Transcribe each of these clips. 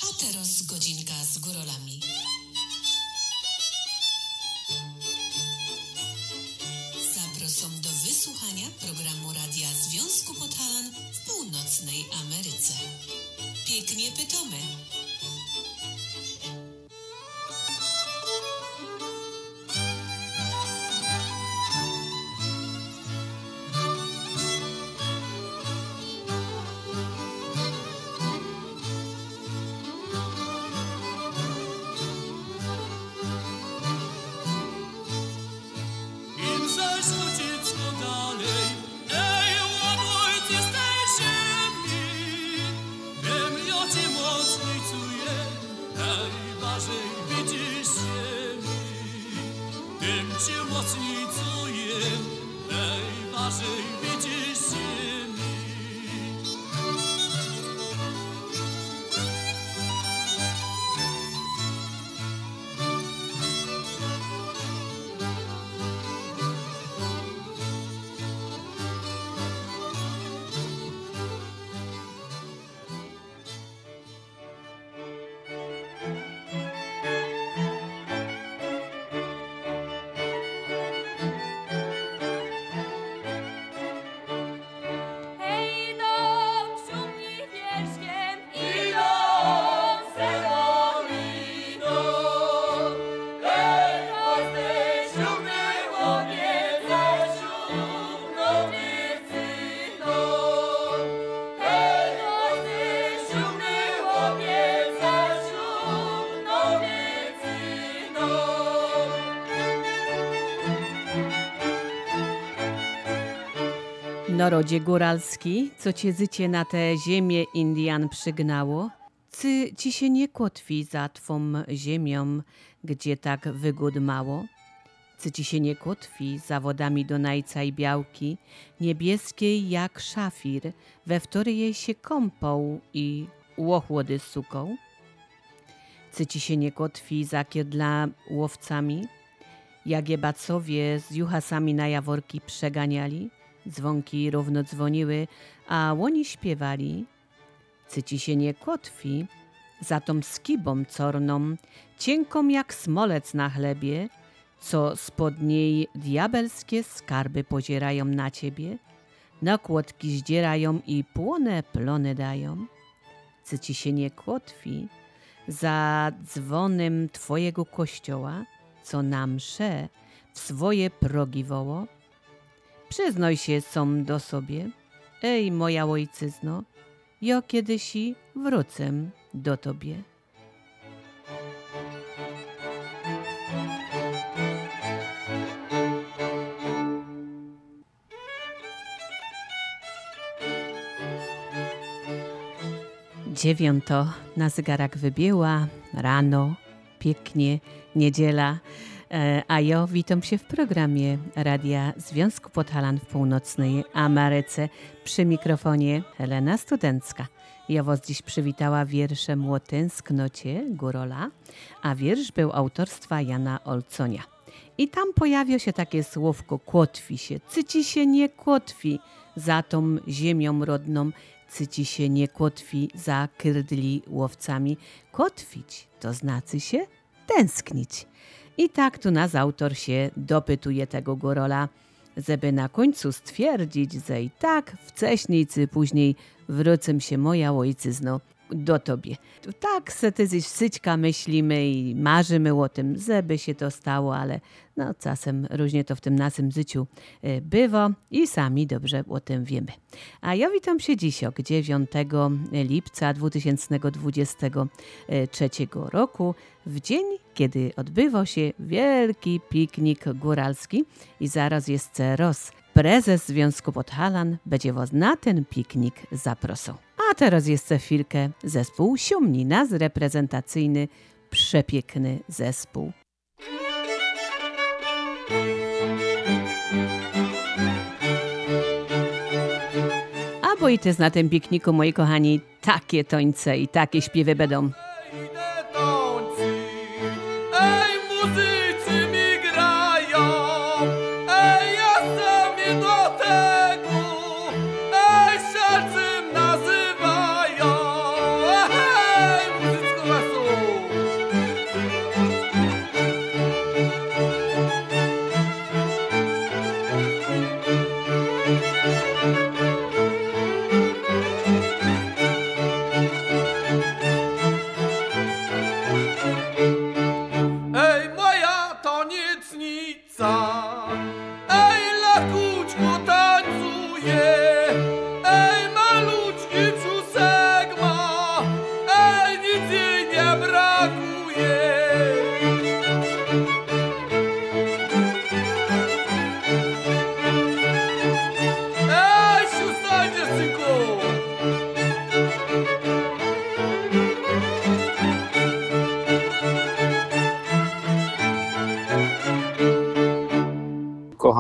A teraz godzinka z górolami. Zapraszam do wysłuchania programu Radia Związku Podhalan w północnej Ameryce. Pięknie pytamy. Narodzie góralski, co cię zycie na tę ziemię Indian przygnało, czy ci się nie kotwi za twą ziemią, gdzie tak wygód mało? Czy ci się nie kotwi za wodami Donajca i Białki, niebieskiej jak szafir, we wtory jej się kąpał i łochłody suką? Czy ci się nie kotwi za kiedla łowcami, jak je bacowie z juchasami na jaworki przeganiali? Dzwonki równo dzwoniły, a łoni śpiewali. Czy ci się nie kotwi za tą skibą corną, cienką jak smolec na chlebie, co spod niej diabelskie skarby podzierają na ciebie, na kłodki zdzierają i płone plony dają? Czy ci się nie kotwi za dzwonem twojego kościoła, co na msze w swoje progi woło? Przyznaj się są do sobie, ej moja ojczyzno, ja kiedyś i wrócę do tobie. Dziewiąto na zegarach wybiła, rano, pięknie, niedziela. A ja witam się w programie Radia Związku Podhalan w północnej Ameryce. Przy mikrofonie Helena Studencka. Ja was dziś przywitała wierszem o tęsknocie górola, a wiersz był autorstwa Jana Olconia. I tam pojawia się takie słówko kotwi się. Czy ci się nie kotwi za tą ziemią rodną, czy ci się nie kotwi za kyrdli łowcami. Kotwić to znaczy się tęsknić. I tak tu nas autor się dopytuje tego górola, żeby na końcu stwierdzić, że i tak wcześniej czy później wrócę się moja ojczyzno do tobie. Tak se tyzyś syćka myślimy i marzymy o tym, żeby się to stało, ale no czasem różnie to w tym naszym życiu bywa i sami dobrze o tym wiemy. A ja witam się dziś 9 lipca 2023 roku, w dzień, kiedy odbywa się wielki piknik góralski i zaraz jest prezes Związku Podhalan będzie was na ten piknik zaprosił. A teraz jeszcze chwilkę zespół Siumni, nasz reprezentacyjny, przepiękny zespół. A bo i też na tym pikniku, moi kochani, takie tońce i takie śpiewy będą. Nazywają, hej, muzyczko!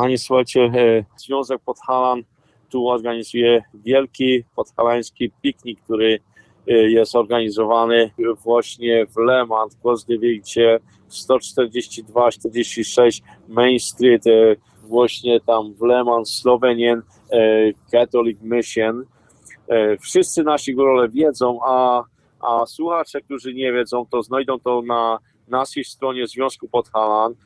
Kochani, słuchajcie, Związek Podhalan tu organizuje wielki podhalański piknik, który jest organizowany właśnie w Le Mans, gdzie 142-46 Main Street, właśnie tam w Le Mans, Slovenian Catholic Mission. Wszyscy nasi górale wiedzą, a słuchacze, którzy nie wiedzą, to znajdą to na naszej stronie Związku Podhalan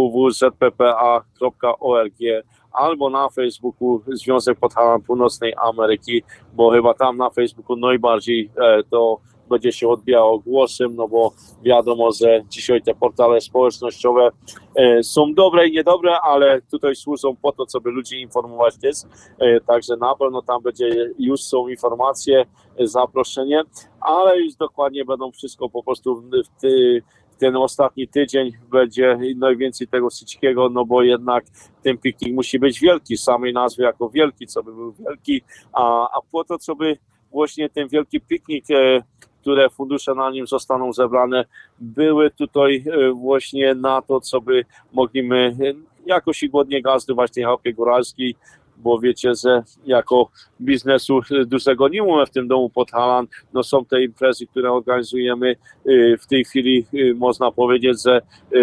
www.zppa.org albo na Facebooku Związek Podhalan Północnej Ameryki, bo chyba tam na Facebooku najbardziej to będzie się odbijało głosem, no bo wiadomo, że dzisiaj te portale społecznościowe są dobre i niedobre, ale tutaj służą po to, co by ludzi informować też, także na pewno tam już są informacje, zaproszenie, ale już dokładnie będą wszystko po prostu ten ostatni tydzień będzie najwięcej tego wszystkiego, no bo jednak ten piknik musi być wielki, samej nazwy jako wielki, co by był wielki, a po to, co by właśnie ten wielki piknik, które fundusze na nim zostaną zebrane, były tutaj właśnie na to, co by mogliśmy jakoś i godnie gazdować tej chałupie góralskiej, bo wiecie, że jako biznesu dużego nie mamy w tym domu Podhalan, no są te imprezy, które organizujemy w tej chwili, można powiedzieć, że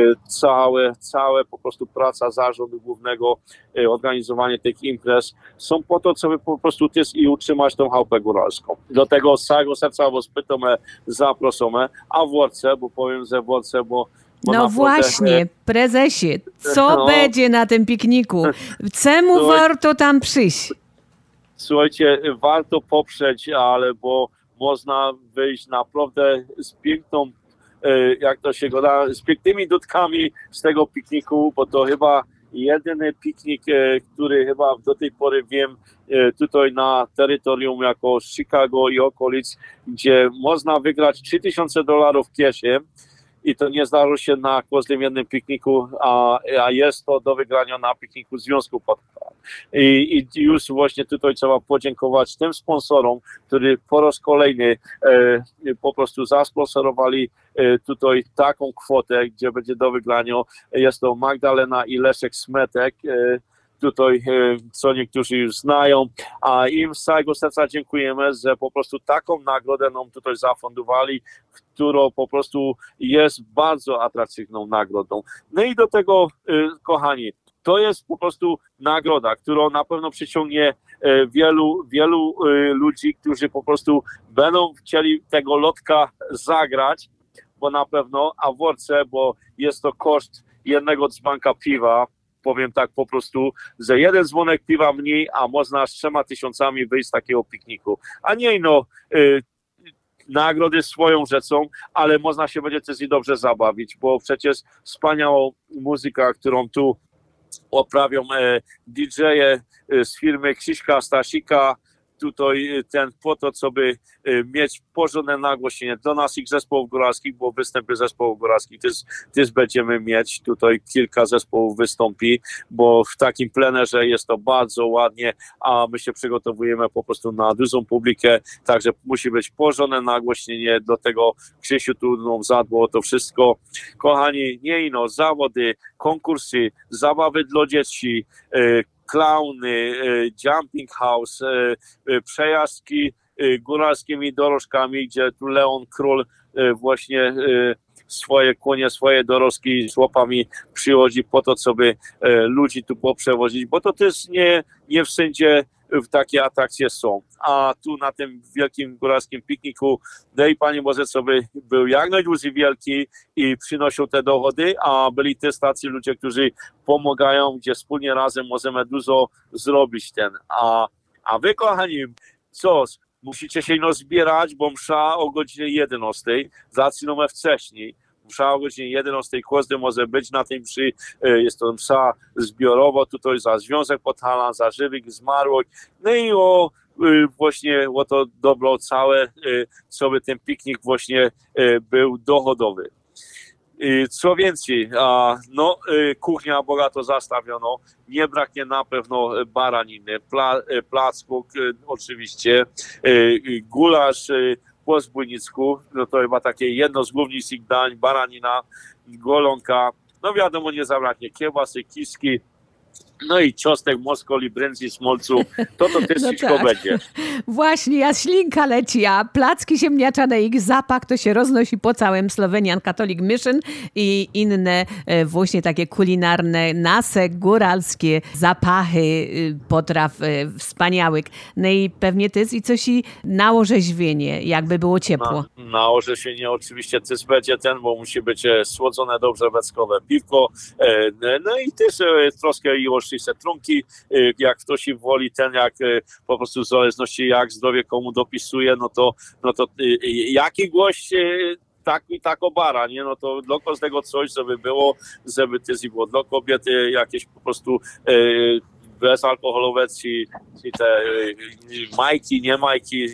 całe po prostu praca zarządu głównego, organizowanie tych imprez są po to, żeby po prostu też i utrzymać tą chałupę góralską. Do tego z całego serca was pytamy, zapraszamy, a w Worce, bo powiem, że w Worce, bo no właśnie, prezesie, co będzie na tym pikniku? Czemu warto tam przyjść? Słuchajcie, warto poprzeć, ale bo można wyjść naprawdę z piękną, jak to się goda, z pięknymi dotkami z tego pikniku, bo to chyba jedyny piknik, który chyba do tej pory wiem tutaj na terytorium jako Chicago i okolic, gdzie można wygrać $3000 kieszeń. I to nie zdarzyło się na każdym jednym pikniku, a jest to do wygrania na pikniku Związku Podhalan. I już właśnie tutaj trzeba podziękować tym sponsorom, którzy po raz kolejny po prostu zasponsorowali tutaj taką kwotę, gdzie będzie do wygrania. Jest to Magdalena i Leszek Smetek, tutaj, co niektórzy już znają, a im z całego serca dziękujemy, że po prostu taką nagrodę nam tutaj zafundowali, która po prostu jest bardzo atrakcyjną nagrodą. No i do tego, kochani, to jest po prostu nagroda, która na pewno przyciągnie wielu ludzi, którzy po prostu będą chcieli tego lotka zagrać, bo na pewno, a w Worce, bo jest to koszt jednego dzbanka piwa, powiem tak po prostu, że jeden dzwonek piwa mniej, a można z 3000 wyjść z takiego pikniku. A nie nagrody swoją rzeczą, ale można się będzie też i dobrze zabawić, bo przecież wspaniała muzyka, którą tu oprawią DJ-e z firmy Krzyśka Stasika, tutaj po to, co by mieć porządne nagłośnienie do naszych zespołów góralskich, bo występy zespołów góralskich też będziemy mieć, tutaj kilka zespołów wystąpi, bo w takim plenerze jest to bardzo ładnie, a my się przygotowujemy po prostu na dużą publikę, także musi być porządne nagłośnienie, do tego Krzysiu tu zadbał o to wszystko. Kochani, zawody, konkursy, zabawy dla dzieci, klauny, jumping house, przejażdżki góralskimi dorożkami, gdzie tu Leon Król właśnie swoje konie, swoje dorożki z łopami przychodzi po to, co by ludzi tu poprzewozić, bo to też nie wszędzie takie atrakcje są. A tu na tym wielkim góralskim pikniku, daj Panie Boże, co by był jak najdłużej wielki i przynosił te dochody, a byli też tacy ludzie, którzy pomagają, gdzie wspólnie razem możemy dużo zrobić A wy, kochani, musicie się zbierać, bo msza o godzinie 11, zaczynamy wcześniej. Msza o godzinie 11, każdy może być na tej mszy, jest to msza zbiorowo, tutaj za Związek Podhalan, za żywych zmarłych, no i właśnie o to dobro całe, co by ten piknik właśnie był dochodowy. Co więcej, kuchnia bogato zastawiono, nie braknie na pewno baraniny, placków oczywiście, gulasz po zbójnicku, no to chyba takie jedno z głównych dań, baranina, golonka, no wiadomo, nie zabraknie kiełbasy, kiszki, No i ciostek Moskoli, brędzi, smolcu, to też wszystko będzie. Właśnie, a ślinka leci, a placki ziemniaczane, ich zapach to się roznosi po całym Slovenian Catholic Mission i inne właśnie takie kulinarne, nasze góralskie zapachy potraw wspaniałych. No i pewnie to jest i coś i na orzeźwienie, jakby było ciepło. Na orzeźwienie oczywiście też będzie bo musi być słodzone, dobrze weckowe piwko, no i też troszkę ilość trunki, jak ktoś woli, jak po prostu w zależności jak zdrowie komu dopisuje, no to jaki gość tak obara, nie? No to dla każdego coś, żeby było, żeby też było dla kobiety jakieś po prostu bezalkoholowe, czy te majki, nie majki.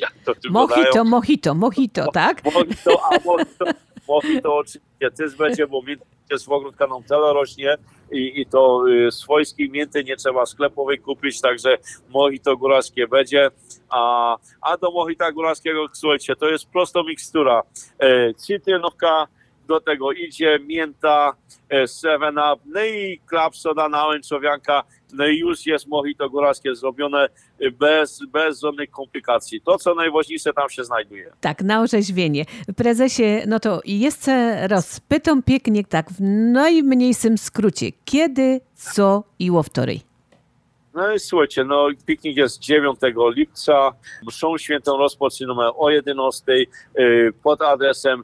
Mojito, tak? Mojito oczywiście też będzie, bo jest w ogródka nam tyle rośnie i to swojskiej mięty nie trzeba sklepowej kupić, także mojito góralskie będzie, a do mojita góralskiego, słuchajcie, to jest prosta mikstura, cytrynówka, do tego idzie mięta, 7-up, no i klap soda, nałęczowianka, no i już jest mojito góralskie zrobione bez żadnych komplikacji. To, co najważniejsze, tam się znajduje. Tak, na orzeźwienie. Prezesie, no to jeszcze raz pytam pięknie tak w najmniejszym skrócie. Kiedy, co i o wtorej? No i słuchajcie, piknik jest 9 lipca, mszą świętą rozpoczynamy o 11 pod adresem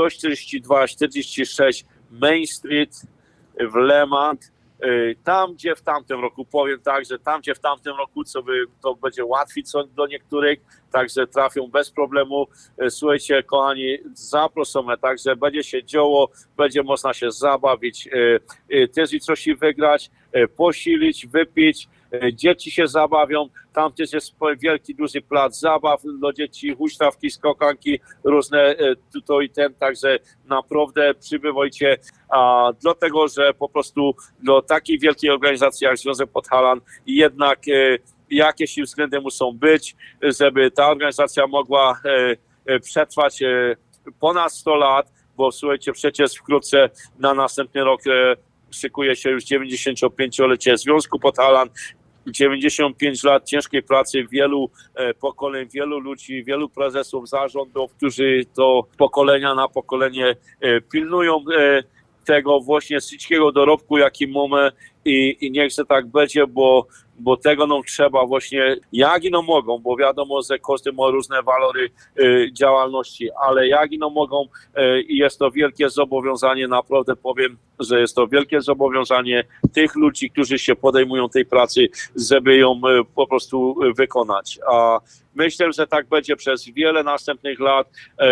142-46 Main Street w Lemant. Tam, gdzie w tamtym roku, powiem tak, że tam, gdzie w tamtym roku, to będzie łatwiej co do niektórych, także trafią bez problemu. Słuchajcie, kochani, zaproszone, także będzie się działo, będzie można się zabawić, też i coś wygrać, posilić, wypić. Dzieci się zabawią, tam też jest wielki, duży plac zabaw dla dzieci, huśtawki, skokanki, różne to i także naprawdę przybywajcie, dlatego, że po prostu do takiej wielkiej organizacji jak Związek Podhalan jednak jakieś względy muszą być, żeby ta organizacja mogła przetrwać ponad 100 lat, bo słuchajcie, przecież wkrótce na następny rok szykuje się już 95-lecie Związku Podhalan, 95 lat ciężkiej pracy wielu pokoleń, wielu ludzi, wielu prezesów, zarządów, którzy to pokolenia na pokolenie pilnują tego właśnie wszystkiego dorobku, jaki mamy i niech się tak będzie, bo tego nam trzeba właśnie, jak ino mogą, bo wiadomo, że każdy ma różne walory działalności, ale jak ino mogą i jest to wielkie zobowiązanie, naprawdę powiem, że jest to wielkie zobowiązanie tych ludzi, którzy się podejmują tej pracy, żeby ją po prostu wykonać. A myślę, że tak będzie przez wiele następnych lat.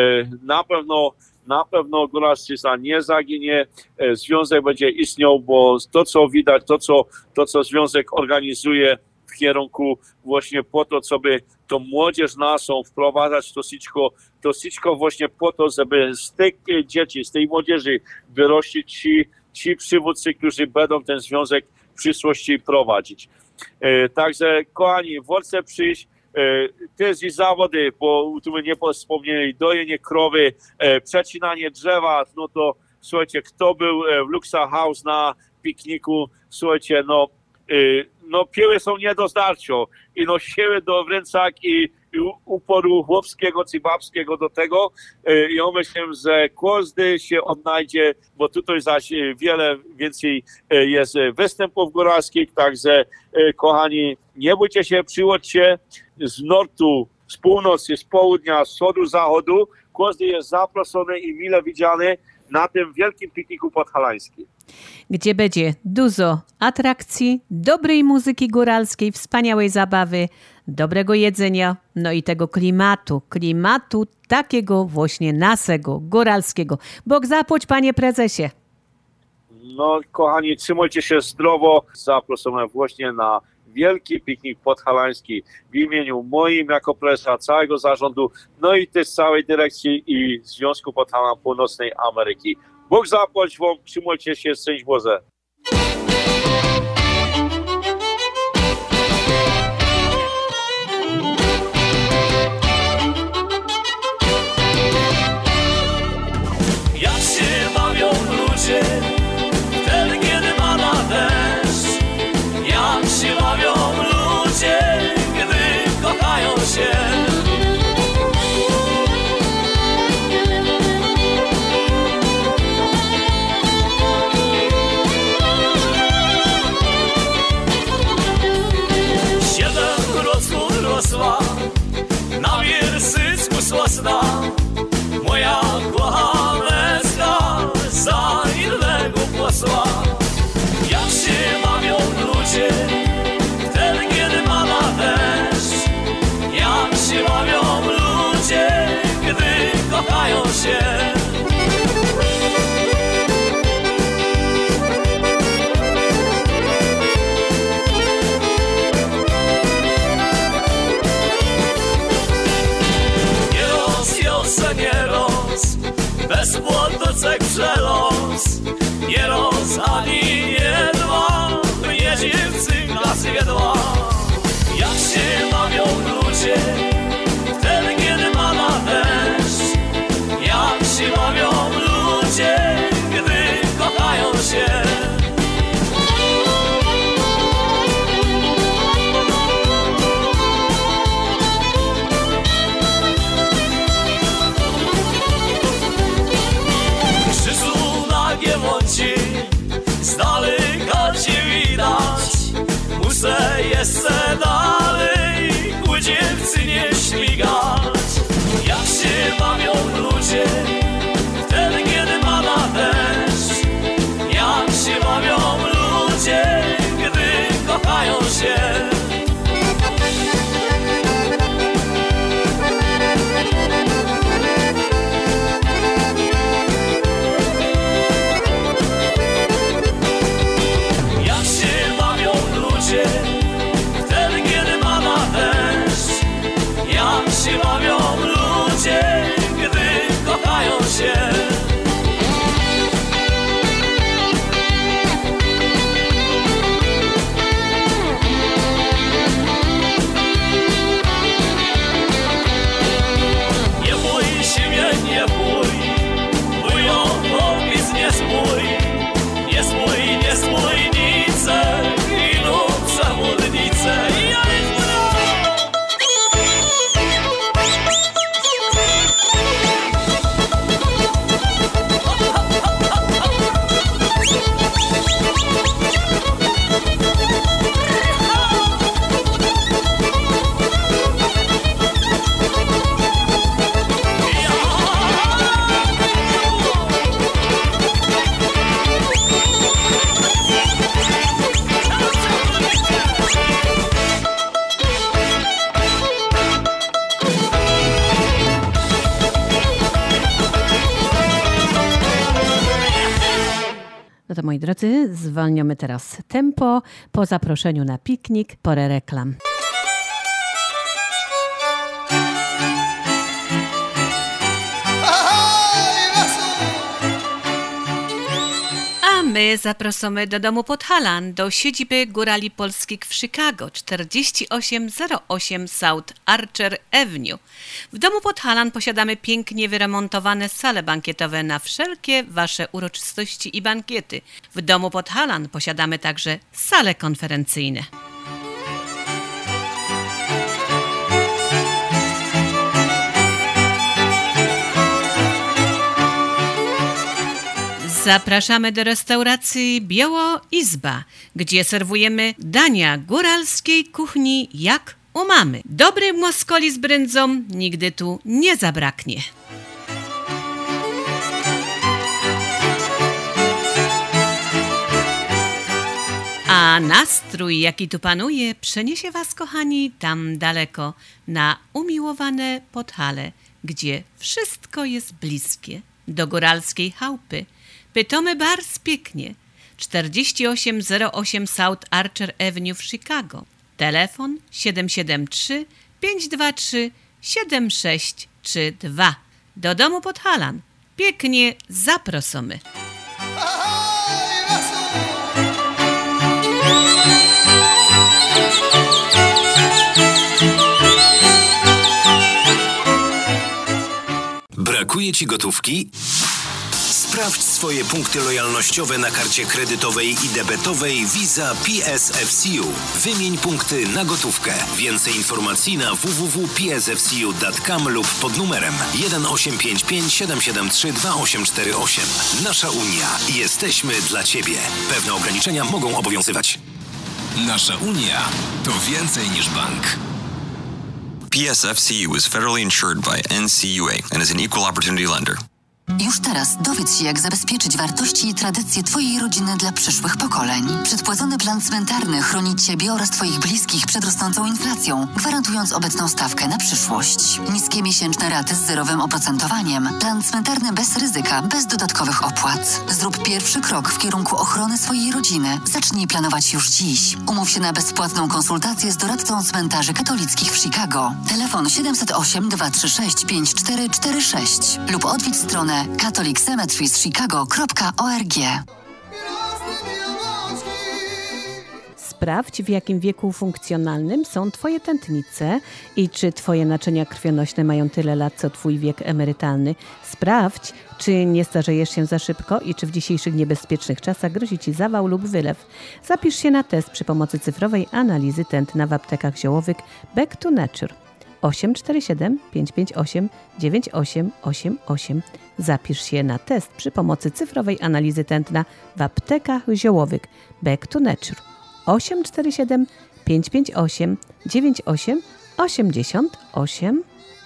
Na pewno góralszczyzna nie zaginie, związek będzie istniał, bo to, co widać, to, co związek organizuje w kierunku właśnie po to, żeby tą młodzież naszą wprowadzać to wszystko właśnie po to, żeby z tych dzieci, z tej młodzieży wyrościć ci przywódcy, którzy będą ten związek w przyszłości prowadzić. Także kochani, wolcie przyjść, też i zawody, bo tu my nie wspomnieli, dojenie krowy, przecinanie drzewa, no to słuchajcie, kto był w Luxa House na pikniku, słuchajcie, no piły są nie do zdarcia i siły do wręcak i uporu chłopskiego czy babskiego do tego. Ja myślę, że każdy się odnajdzie, bo tutaj zaś wiele więcej jest występów góralskich, także kochani, nie bójcie się, przyłóżcie z nortu, z północy, z południa, z wschodu, zachodu. Każdy jest zaproszony i mile widziany na tym wielkim pikniku podhalańskim. Gdzie będzie dużo atrakcji, dobrej muzyki góralskiej, wspaniałej zabawy, dobrego jedzenia, no i tego klimatu takiego właśnie naszego, góralskiego. Bóg zapłać, panie prezesie. No kochani, trzymajcie się zdrowo. Zapraszamy właśnie na wielki piknik podhalański w imieniu moim jako prezesa, całego zarządu, no i też całej dyrekcji i Związku Podhalan Północnej Ameryki. Bóg zapłać wam, trzymajcie się, szczęść Boże. Jak się bawią ludzie, wtedy kiedy pada deszcz, kochają się. Nie roz, bez płodocek przelos. Nie roz, ani nie dwa, mnie dziewczynka zjedła. Jak się bawią ludzie, wtedy kiedy ma na deszcz. Jak się bawią ludzie, gdy kochają się. Z daleka cię widać, muszę jeszcze dalej ku dziewczynie śmigać. Jak się bawią ludzie, wtedy kiedy ma na deszcz. Jak się bawią ludzie, gdy kochają się. Wtedy kiedy ma na deszcz. Jak się bawią ludzie, gdy kochają się. Nie bój się mnie, nie bój, bują popis nie spój. Nie spój, nie spój nice. Zawodnice, No to moi drodzy, zwalniamy teraz tempo po zaproszeniu na piknik, porę reklam. A my zapraszamy do domu Podhalan, do siedziby Górali Polskich w Chicago, 4808 South Archer Avenue. W domu Podhalan posiadamy pięknie wyremontowane sale bankietowe na wszelkie wasze uroczystości i bankiety. W domu Podhalan posiadamy także sale konferencyjne. Zapraszamy do restauracji Biało Izba, gdzie serwujemy dania góralskiej kuchni jak u mamy. Dobry moskoli z brędzą nigdy tu nie zabraknie. A nastrój, jaki tu panuje, przeniesie was, kochani, tam daleko, na umiłowane Podhale, gdzie wszystko jest bliskie, do góralskiej chałupy. Pytomy Bars pięknie, 4808 South Archer Avenue w Chicago. Telefon 773 523 7632. Do domu Podhalan. Pięknie zaprosimy. Brakuje ci gotówki? Sprawdź swoje punkty lojalnościowe na karcie kredytowej i debetowej Visa PSFCU. Wymień punkty na gotówkę. Więcej informacji na www.psfcu.com lub pod numerem 1855 773 2848. Nasza Unia. Jesteśmy dla Ciebie. Pewne ograniczenia mogą obowiązywać. Nasza Unia to więcej niż bank. PSFCU is federally insured by NCUA and is an equal opportunity lender. Już teraz dowiedz się, jak zabezpieczyć wartości i tradycje Twojej rodziny dla przyszłych pokoleń. Przedpłacony plan cmentarny chroni Ciebie oraz Twoich bliskich przed rosnącą inflacją, gwarantując obecną stawkę na przyszłość. Niskie miesięczne raty z zerowym oprocentowaniem. Plan cmentarny bez ryzyka, bez dodatkowych opłat. Zrób pierwszy krok w kierunku ochrony swojej rodziny. Zacznij planować już dziś. Umów się na bezpłatną konsultację z doradcą cmentarzy katolickich w Chicago. Telefon 708 236 5446 lub odwiedź stronę catholiccemeterieschicago.org. Sprawdź, w jakim wieku funkcjonalnym są Twoje tętnice i czy Twoje naczynia krwionośne mają tyle lat, co Twój wiek emerytalny. Sprawdź, czy nie starzejesz się za szybko i czy w dzisiejszych niebezpiecznych czasach grozi Ci zawał lub wylew. Zapisz się na test przy pomocy cyfrowej analizy tętna w aptekach ziołowych Back to Nature. 847 558 9888. Zapisz się na test przy pomocy cyfrowej analizy tętna w aptekach ziołowych Back to Nature. 847 558 9888.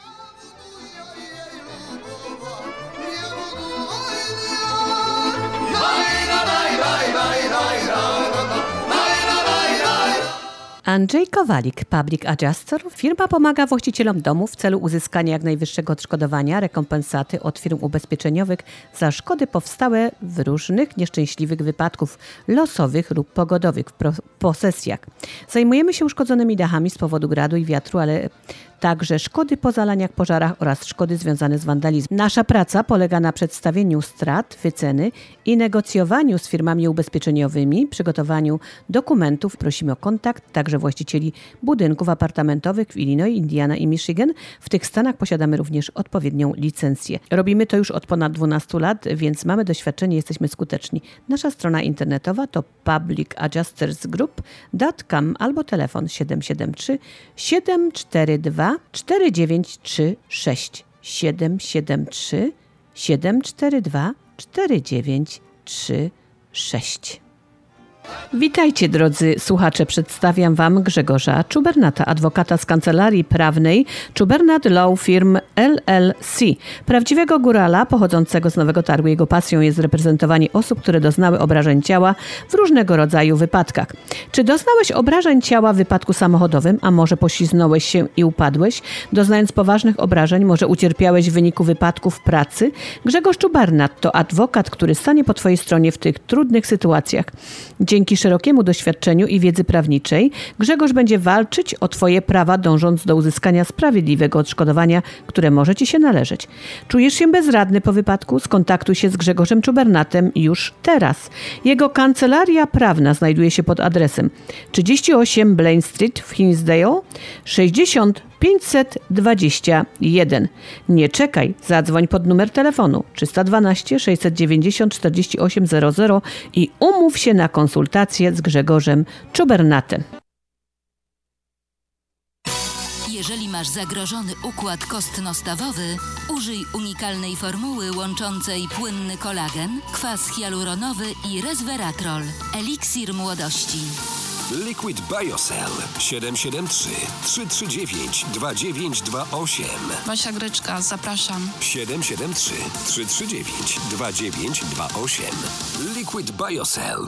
Andrzej Kowalik, Public Adjuster. Firma pomaga właścicielom domów w celu uzyskania jak najwyższego odszkodowania, rekompensaty od firm ubezpieczeniowych za szkody powstałe w różnych nieszczęśliwych wypadków losowych lub pogodowych w posesjach. Zajmujemy się uszkodzonymi dachami z powodu gradu i wiatru, ale także szkody po zalaniach, pożarach oraz szkody związane z wandalizmem. Nasza praca polega na przedstawieniu strat, wyceny i negocjowaniu z firmami ubezpieczeniowymi, przygotowaniu dokumentów. Prosimy o kontakt także właścicieli budynków apartamentowych w Illinois, Indiana i Michigan. W tych stanach posiadamy również odpowiednią licencję. Robimy to już od ponad 12 lat, więc mamy doświadczenie, jesteśmy skuteczni. Nasza strona internetowa to publicadjustersgroup.com albo telefon 773 742 4936 773 742 4936. Witajcie drodzy słuchacze, przedstawiam Wam Grzegorza Czubernata, adwokata z kancelarii prawnej Czubernat Law Firm LLC. Prawdziwego górala pochodzącego z Nowego Targu. Jego pasją jest reprezentowanie osób, które doznały obrażeń ciała w różnego rodzaju wypadkach. Czy doznałeś obrażeń ciała w wypadku samochodowym, a może pośliznąłeś się i upadłeś, doznając poważnych obrażeń, może ucierpiałeś w wyniku wypadku w pracy? Grzegorz Czubernat to adwokat, który stanie po Twojej stronie w tych trudnych sytuacjach. Dzięki szerokiemu doświadczeniu i wiedzy prawniczej Grzegorz będzie walczyć o Twoje prawa, dążąc do uzyskania sprawiedliwego odszkodowania, które może Ci się należeć. Czujesz się bezradny po wypadku? Skontaktuj się z Grzegorzem Czubernatem już teraz. Jego kancelaria prawna znajduje się pod adresem 38 Blaine Street w Hinsdale 60 521. Nie czekaj, zadzwoń pod numer telefonu 312 690 4800 i umów się na konsultację z Grzegorzem Czubernatem. Jeżeli masz zagrożony układ kostno-stawowy, użyj unikalnej formuły łączącej płynny kolagen, kwas hialuronowy i resveratrol. Eliksir młodości. Liquid Biocell 773 339 2928. Basia Gryczka, zapraszam. 773 339 2928. Liquid Biocell.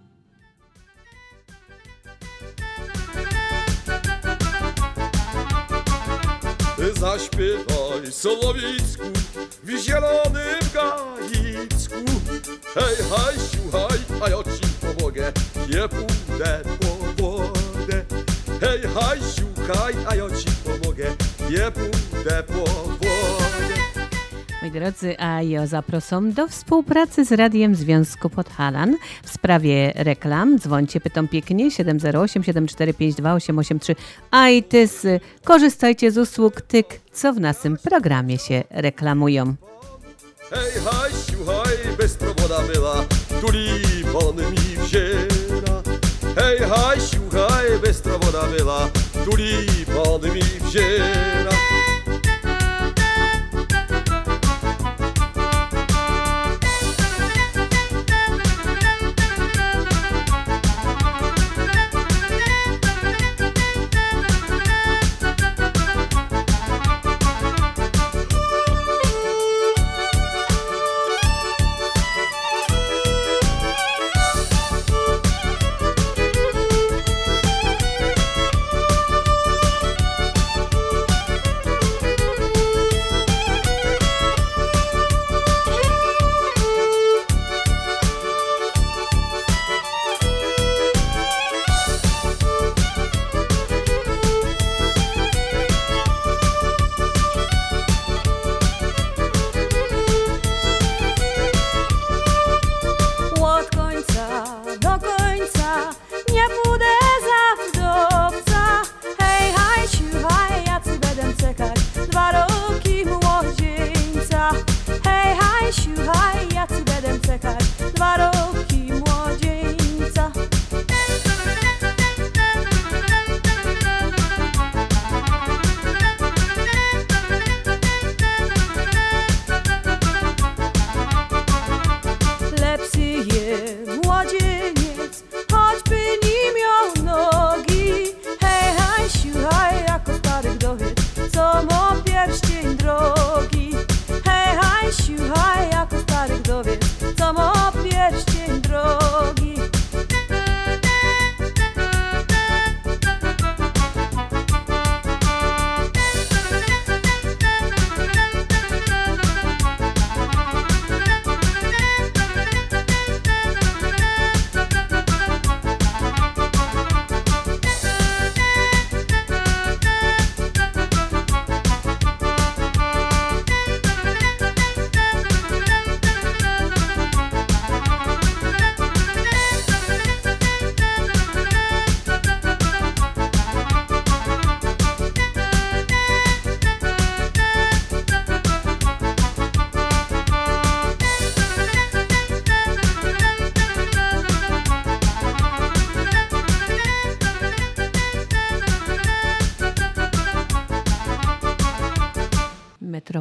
Zaśpiewaj, Solowicku, w zielonym gajicku. Hej, haj, siuchaj, a ja ci pomogę, nie pójdę po wodę. Hej, haj, siuchaj, a ja ci pomogę, nie pójdę po wodę. Moi drodzy, a ja zapraszam do współpracy z Radiem Związku Podhalan w sprawie reklam. Dzwońcie, pytam pięknie, 708 745 2883. A i tys, korzystajcie z usług tych, co w naszym programie się reklamują. Hej, haj, siuchaj, bez prowoda była, tu limon mi wzięła. Hej, haj, siuchaj, bez prowoda była, tu limon mi wzięła.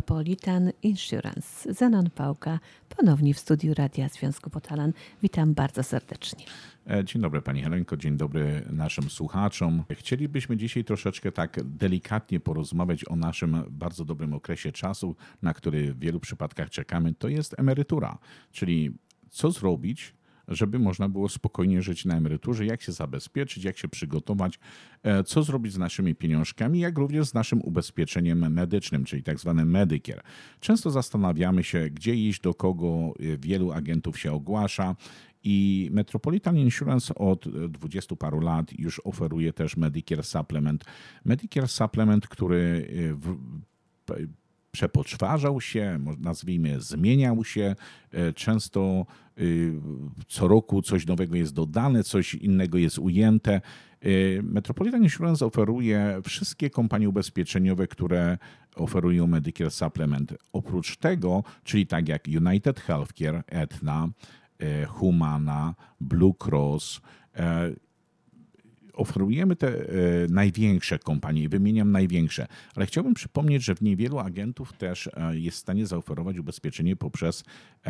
Metropolitan Insurance. Zenon Pałka, ponownie w studiu Radia Związku Podhalan. Witam bardzo serdecznie. Dzień dobry Pani Helenko, dzień dobry naszym słuchaczom. Chcielibyśmy dzisiaj troszeczkę tak delikatnie porozmawiać o naszym bardzo dobrym okresie czasu, na który w wielu przypadkach czekamy. To jest emerytura, czyli co zrobić, żeby można było spokojnie żyć na emeryturze, jak się zabezpieczyć, jak się przygotować, co zrobić z naszymi pieniążkami, jak również z naszym ubezpieczeniem medycznym, czyli tak zwany Medicare. Często zastanawiamy się, gdzie iść, do kogo, wielu agentów się ogłasza i Metropolitan Insurance od 20 paru lat już oferuje też Medicare Supplement. Medicare Supplement, który przepoczwarzał się, nazwijmy, zmieniał się. Często co roku coś nowego jest dodane, coś innego jest ujęte. Metropolitan Insurance oferuje wszystkie kompanie ubezpieczeniowe, które oferują Medicare Supplement. Oprócz tego, czyli tak jak United Healthcare, Aetna, Humana, Blue Cross, oferujemy te największe kompanie, wymieniam największe, ale chciałbym przypomnieć, że w niewielu agentów też jest w stanie zaoferować ubezpieczenie poprzez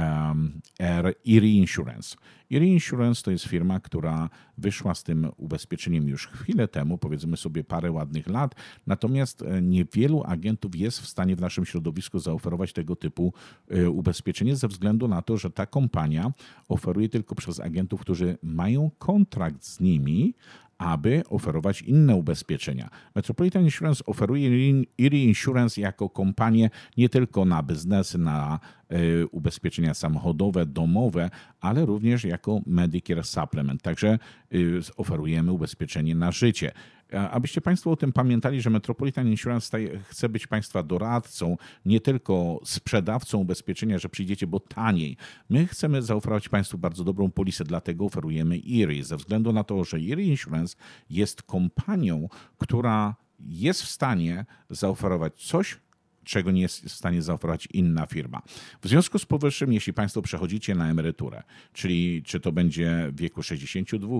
Erie Insurance. Erie Insurance to jest firma, która wyszła z tym ubezpieczeniem już chwilę temu, powiedzmy sobie parę ładnych lat, natomiast niewielu agentów jest w stanie w naszym środowisku zaoferować tego typu ubezpieczenie ze względu na to, że ta kompania oferuje tylko przez agentów, którzy mają kontrakt z nimi, aby oferować inne ubezpieczenia. Metropolitan Insurance oferuje Erie Insurance jako kompanię nie tylko na biznesy, na ubezpieczenia samochodowe, domowe, ale również jako Medicare Supplement. Także oferujemy ubezpieczenie na życie. Abyście Państwo o tym pamiętali, że Metropolitan Insurance chce być Państwa doradcą, nie tylko sprzedawcą ubezpieczenia, że przyjdziecie, bo taniej. My chcemy zaoferować Państwu bardzo dobrą polisę, dlatego oferujemy Erie, ze względu na to, że Erie Insurance jest kompanią, która jest w stanie zaoferować coś, czego nie jest w stanie zaoferować inna firma. W związku z powyższym, jeśli Państwo przechodzicie na emeryturę, czyli czy to będzie w wieku 62,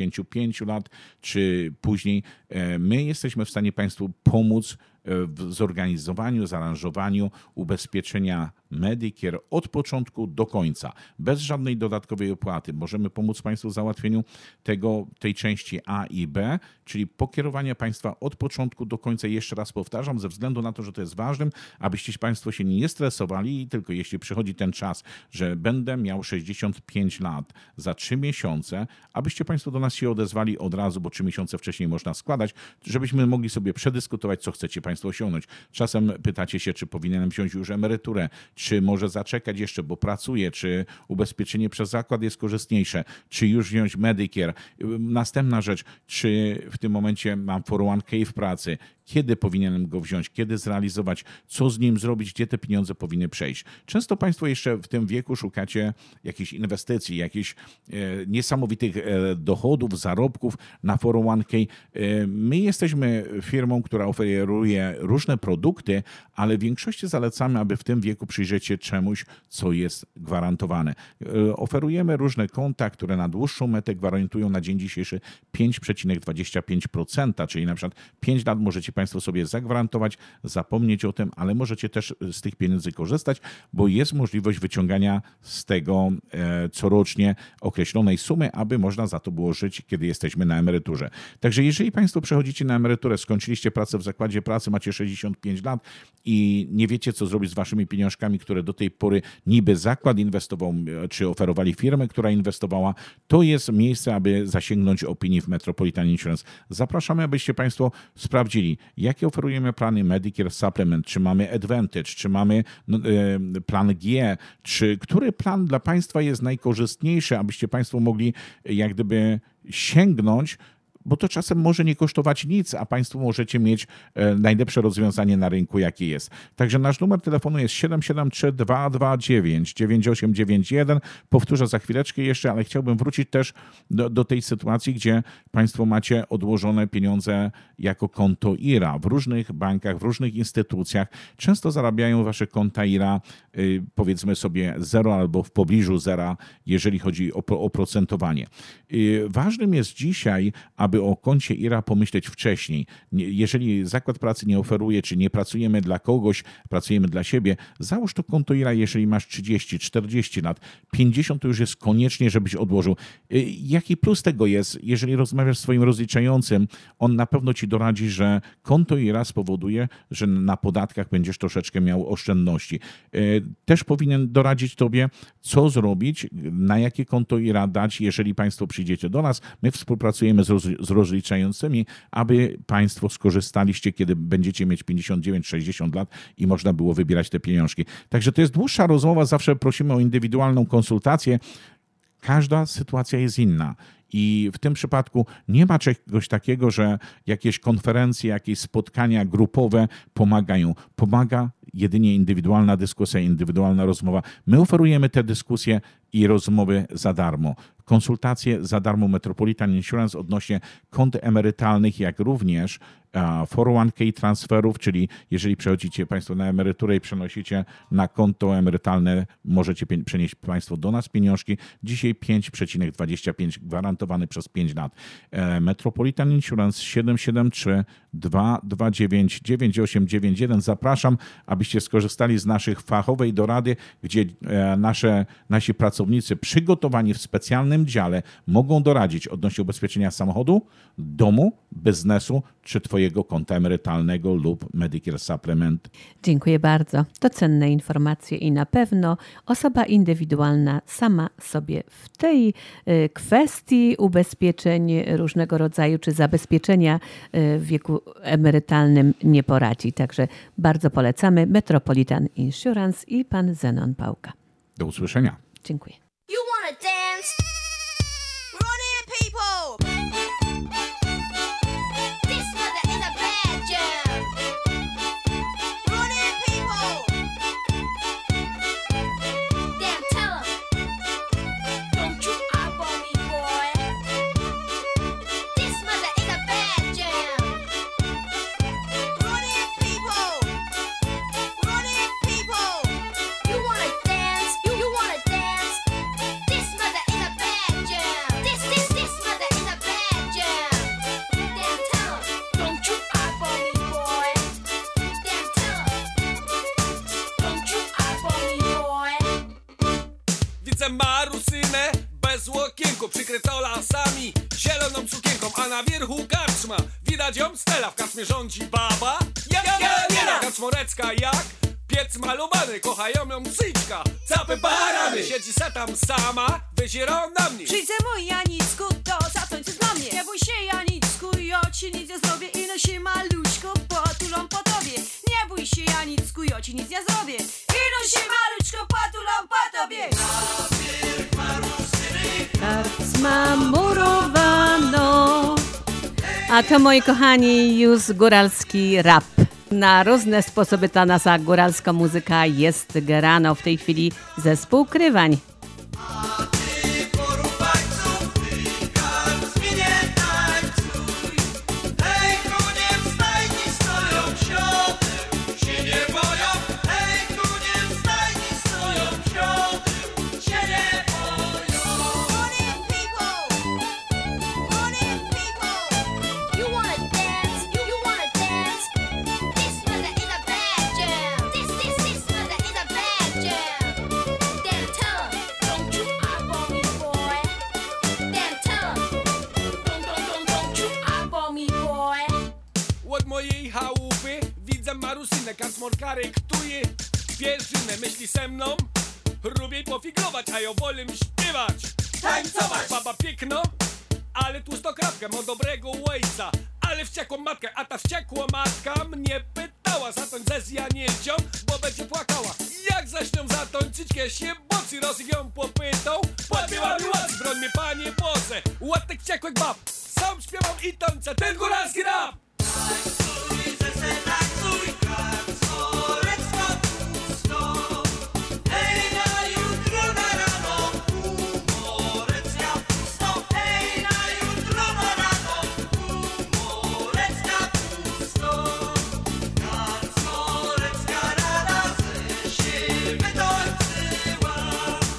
65 lat, czy później, my jesteśmy w stanie Państwu pomóc w zorganizowaniu, zaaranżowaniu ubezpieczenia Medicare od początku do końca, bez żadnej dodatkowej opłaty. Możemy pomóc Państwu w załatwieniu tej części A i B, czyli pokierowania Państwa od początku do końca. Jeszcze raz powtarzam, ze względu na to, że to jest ważne, abyście Państwo się nie stresowali i tylko jeśli przychodzi ten czas, że będę miał 65 lat za 3 miesiące, abyście Państwo do nas się odezwali od razu, bo 3 miesiące wcześniej można składać, żebyśmy mogli sobie przedyskutować, co chcecie Państwo osiągnąć. Czasem pytacie się, czy powinienem wziąć już emeryturę, czy może zaczekać jeszcze, bo pracuję, czy ubezpieczenie przez zakład jest korzystniejsze, czy już wziąć Medicare. Następna rzecz, czy w tym momencie mam 401k w pracy, kiedy powinienem go wziąć, kiedy zrealizować, co z nim zrobić, gdzie te pieniądze powinny przejść. Często Państwo jeszcze w tym wieku szukacie jakichś inwestycji, jakichś niesamowitych dochodów, zarobków na 401k. My jesteśmy firmą, która oferuje różne produkty, ale w większości zalecamy, aby w tym wieku przyjrzeć się czemuś, co jest gwarantowane. Oferujemy różne konta, które na dłuższą metę gwarantują na dzień dzisiejszy 5,25%, czyli na przykład 5 lat możecie Państwo sobie zagwarantować, zapomnieć o tym, ale możecie też z tych pieniędzy korzystać, bo jest możliwość wyciągania z tego corocznie określonej sumy, aby można za to było żyć, kiedy jesteśmy na emeryturze. Także jeżeli Państwo przechodzicie na emeryturę, skończyliście pracę w zakładzie pracy, macie 65 lat i nie wiecie, co zrobić z Waszymi pieniążkami, które do tej pory niby zakład inwestował, czy oferowali firmę, która inwestowała, to jest miejsce, aby zasięgnąć opinii w Metropolitan Insurance. Zapraszamy, abyście Państwo sprawdzili, jakie oferujemy plany Medicare Supplement, czy mamy Advantage, czy mamy plan G, czy który plan dla Państwa jest najkorzystniejszy, abyście Państwo mogli jak gdyby sięgnąć, bo to czasem może nie kosztować nic, a Państwo możecie mieć najlepsze rozwiązanie na rynku, jakie jest. Także nasz numer telefonu jest 773 229 9891. Powtórzę za chwileczkę jeszcze, ale chciałbym wrócić też do tej sytuacji, gdzie Państwo macie odłożone pieniądze jako konto IRA w różnych bankach, w różnych instytucjach. Często zarabiają Wasze konta IRA, powiedzmy sobie 0 albo w pobliżu 0, jeżeli chodzi o oprocentowanie. Ważnym jest dzisiaj, aby aby o koncie IRA pomyśleć wcześniej. Jeżeli zakład pracy nie oferuje, czy nie pracujemy dla kogoś, pracujemy dla siebie, załóż to konto IRA, jeżeli masz 30, 40 lat, 50 to już jest koniecznie, żebyś odłożył. Jaki plus tego jest? Jeżeli rozmawiasz z swoim rozliczającym, on na pewno ci doradzi, że konto IRA spowoduje, że na podatkach będziesz troszeczkę miał oszczędności. Też powinien doradzić tobie, co zrobić, na jakie konto IRA dać, jeżeli państwo przyjdziecie do nas. My współpracujemy z rozliczającymi, aby państwo skorzystaliście, kiedy będziecie mieć 59-60 lat i można było wybierać te pieniążki. Także to jest dłuższa rozmowa, zawsze prosimy o indywidualną konsultację. Każda sytuacja jest inna. I w tym przypadku nie ma czegoś takiego, że jakieś konferencje, jakieś spotkania grupowe pomagają. Pomaga jedynie indywidualna dyskusja, indywidualna rozmowa. My oferujemy te dyskusje i rozmowy za darmo. Konsultacje za darmo Metropolitan Insurance odnośnie kont emerytalnych, jak również 401k transferów, czyli jeżeli przechodzicie państwo na emeryturę i przenosicie na konto emerytalne, możecie przenieść państwo do nas pieniążki. Dzisiaj 5,25 gwarantowany przez 5 lat. Metropolitan Insurance 773 229 9891. Zapraszam, abyście skorzystali z naszych fachowej dorady, gdzie nasi pracownicy przygotowani w specjalnym dziale mogą doradzić odnośnie ubezpieczenia samochodu, domu, biznesu czy twojego konta emerytalnego lub Medicare Supplement. Dziękuję bardzo. To cenne informacje i na pewno osoba indywidualna sama sobie w tej kwestii ubezpieczeń różnego rodzaju czy zabezpieczenia w wieku emerytalnym nie poradzi. Także bardzo polecamy Metropolitan Insurance i pan Zenon Pałka. Do usłyszenia. Dziękuję. You wanna dance? Run in, people! This mother is a bad jam. Run in, people! Damn, tell 'em. Don't you eyeball me, boy. This mother is a bad jam. Run in, people! Run in, people! You wanna dance? You wanna dance? This mother is a bad jam. This mother is a bad jam. Damn, tell 'em. Don't you eyeball me, boy. Damn, tell 'em. Don't you eyeball me, boy. Widzę Marusynę bez łokienku, przykrytą lasami, zieloną sukienką, a na wierchu karczma. Widać ją Stella, w karczmie rządzi baba. Ja, karczmorecka jak piec malowany, kochają ją psyćka, capy barany. Siedzi se tam sama, wyzierą na mnie. Przyjdź ze mój Janicku, to zatańczy dla mnie. Nie bój się Janicku, ja ci nic nie zrobię. Ino się maluczko, potulą po tobie. Nie bój się Janicku, ja ci nic nie zrobię. Ino się maluczko, potulą po tobie. Karczma murowano. A to, moi kochani, już góralski rap. Na różne sposoby ta nasza góralska muzyka jest grana. W tej chwili zespół Krywań. You wanna dance? You wanna dance? This mother is a bad jam. This mother is a bad jam. Damn, tell 'em. Don't you eyeball me, boy. Damn, tell 'em. Don't you eyeball me, boy. Od mojej chałupy widzę Marusynę, karczmorka rektuje pierzynę. Myśli se mną, lubię pofigować, a ja wolę śpiewać, tańcować. Baba piękno, ale tłustokrawkę, ma dobrego ojca, ale wściekłą matkę. A ta wściekła matka mnie pytała, zatoń ze zjanięcią, bo będzie płakała. Jak zaś nią zatończyć, kiedy się bocy rozwią popytą. Podbiła mi łac, broń mnie panie Boże, łatek wściekłych bab. Sam śpiewam i tańczę ten góralski rap.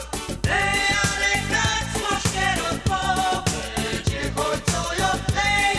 Hey,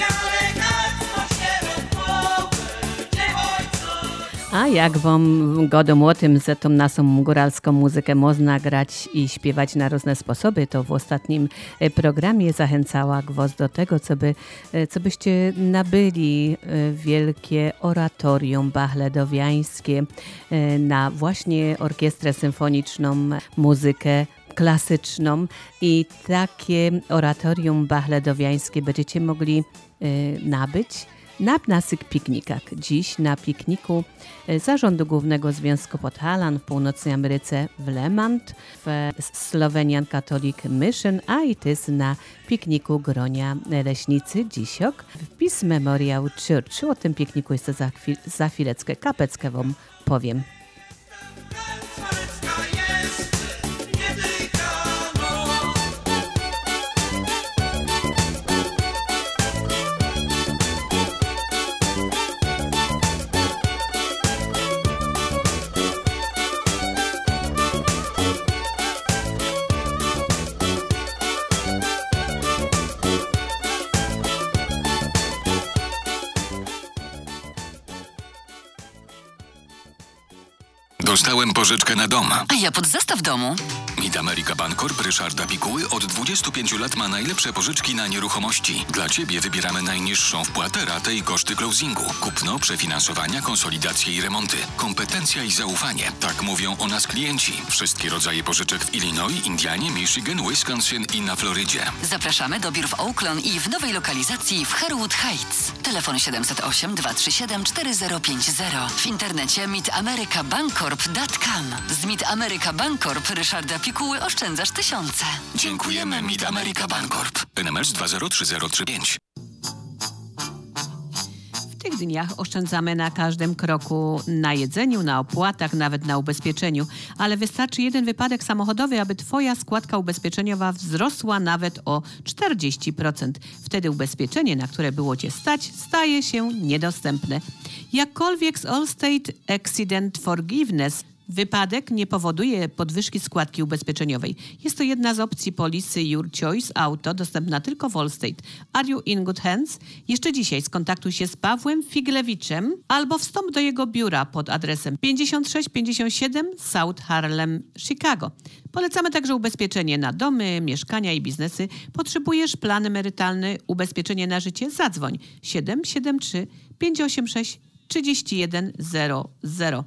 A jak wam godom o tym, że tą naszą góralską muzykę można grać i śpiewać na różne sposoby, to w ostatnim programie zachęcała was do tego, co byście nabyli wielkie oratorium bachledowiańskie na właśnie orkiestrę symfoniczną, muzykę klasyczną i takie oratorium bachledowiańskie będziecie mogli nabyć na naszych piknikach. Dziś na pikniku Zarządu Głównego Związku Podhalan w Północnej Ameryce w Lemont w Slovenian Catholic Mission, a i też na pikniku Gronia Leśnicy dzisiok w Peace Memorial Church. O tym pikniku jeszcze za chwileczkę kapeckę wam powiem. Dostałem pożyczkę na dom. A ja pod zestaw domu. Mid America Bancorp Ryszarda Pikuły od 25 lat ma najlepsze pożyczki na nieruchomości. Dla Ciebie wybieramy najniższą wpłatę, ratę i koszty closingu. Kupno, przefinansowania, konsolidacje i remonty. Kompetencja i zaufanie. Tak mówią o nas klienci. Wszystkie rodzaje pożyczek w Illinois, Indianie, Michigan, Wisconsin i na Florydzie. Zapraszamy do biur w Oakland i w nowej lokalizacji w Harewood Heights. Telefon 708 237 4050. W internecie midamericabancorp.com. Z Mid America Bancorp Ryszarda Pikuły oszczędzasz tysiące. Dziękujemy Mid America Bancorp. NMS 203035. W tych dniach oszczędzamy na każdym kroku, na jedzeniu, na opłatach, nawet na ubezpieczeniu, ale wystarczy jeden wypadek samochodowy, aby twoja składka ubezpieczeniowa wzrosła nawet o 40%. Wtedy ubezpieczenie, na które było cię stać, staje się niedostępne. Jakkolwiek z Allstate Accident Forgiveness wypadek nie powoduje podwyżki składki ubezpieczeniowej. Jest to jedna z opcji polisy Your Choice Auto, dostępna tylko w Allstate. Are you in good hands? Jeszcze dzisiaj skontaktuj się z Pawłem Figlewiczem albo wstąp do jego biura pod adresem 5657 South Harlem, Chicago. Polecamy także ubezpieczenie na domy, mieszkania i biznesy. Potrzebujesz plan emerytalny, ubezpieczenie na życie? Zadzwoń 773 586 3100.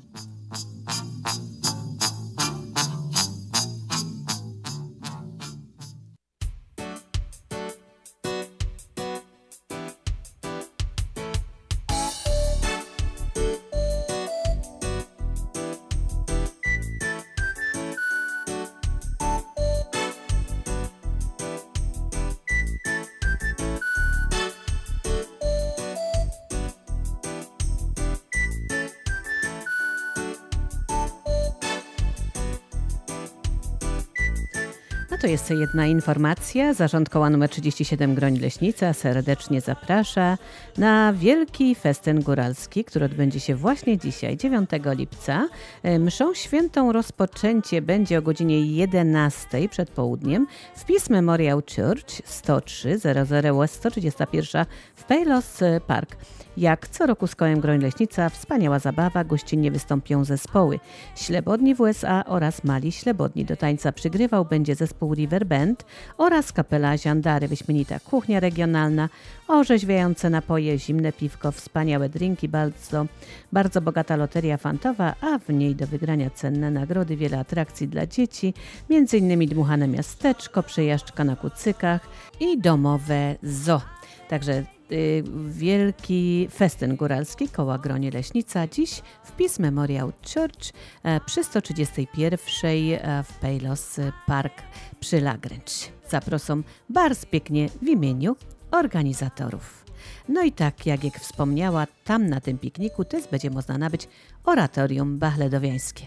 To jeszcze jedna informacja. Zarząd koła nr 37 Groń Leśnica serdecznie zaprasza na wielki festyn góralski, który odbędzie się właśnie dzisiaj, 9 lipca. Mszą świętą rozpoczęcie będzie o godzinie 11 przed południem w Peace Memorial Church 10300 West 131 w Palos Park. Jak co roku z kołem Groń Leśnica wspaniała zabawa, gościnnie wystąpią zespoły Ślebodni w USA oraz Mali Ślebodni. Do tańca przygrywał będzie zespół River Band oraz kapela Ziandary, wyśmienita kuchnia regionalna, orzeźwiające napoje, zimne piwko, wspaniałe drinki, bardzo bogata loteria fantowa, a w niej do wygrania cenne nagrody, wiele atrakcji dla dzieci, m.in. dmuchane miasteczko, przejażdżka na kucykach i domowe zoo. Także wielki festyn góralski koła Gronie Leśnica dziś w Peace Memorial Church przy 131 w Palos Park przy Lagrange. Zaproszą bardzo pięknie w imieniu organizatorów. No i tak, jak wspomniała, tam na tym pikniku też będzie można nabyć oratorium bachledowiańskie.